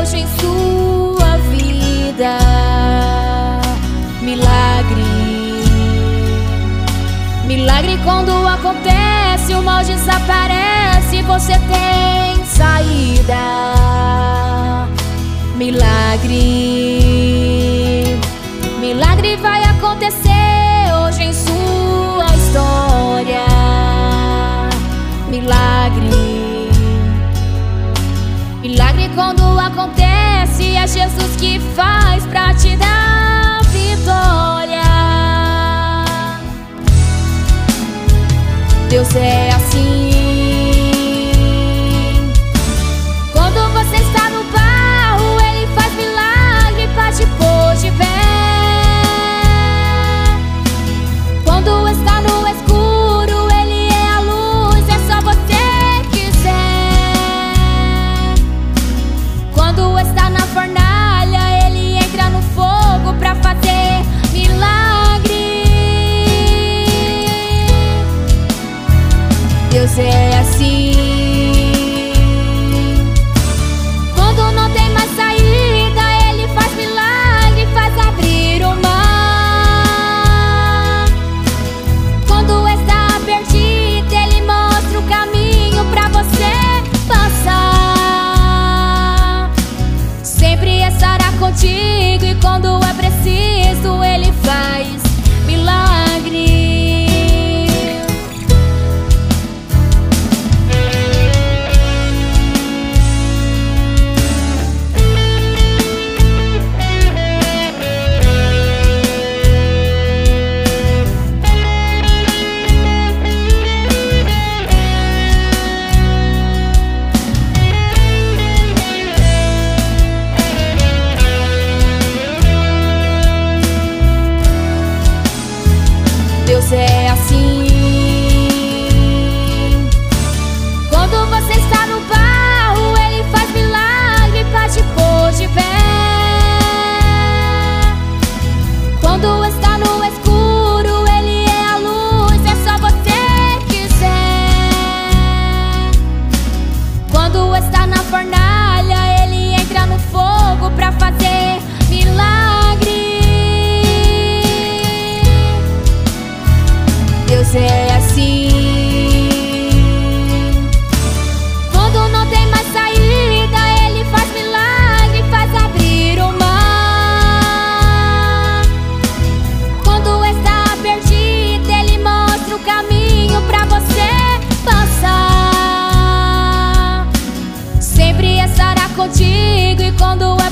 hoje em sua vida. Milagre, milagre quando acontece, o mal desaparece, você tem saída. Milagre, milagre vai acontecer hoje em sua história. Milagre, milagre quando acontece, é Jesus que faz pra te dar vitória. Deus é assim. Quando você está no barro, Ele faz milagre pra te pôr de pé. Quando está no escuro, Ele é a luz, é só você quiser. Quando está na fornalha, Ele entra no fogo pra fazer milagre. Deus é assim. Quando não tem mais saída, Ele faz milagre, faz abrir o mar. Quando está perdido, Ele mostra o caminho pra você passar. Sempre estará contigo e quando é preciso, Ele faz milagre. Deus é assim. Quando você está no barro, Ele faz milagre pra te pôr de pé. Quando está no escuro, Ele é a luz, é só você quiser. Quando está na fornalha, Ele entra no fogo pra fazer milagre. Deus é assim. Quando não tem mais saída, Ele faz milagre, faz abrir o mar. Quando está perdido, Ele mostra o caminho pra você passar. Sempre estará contigo e quando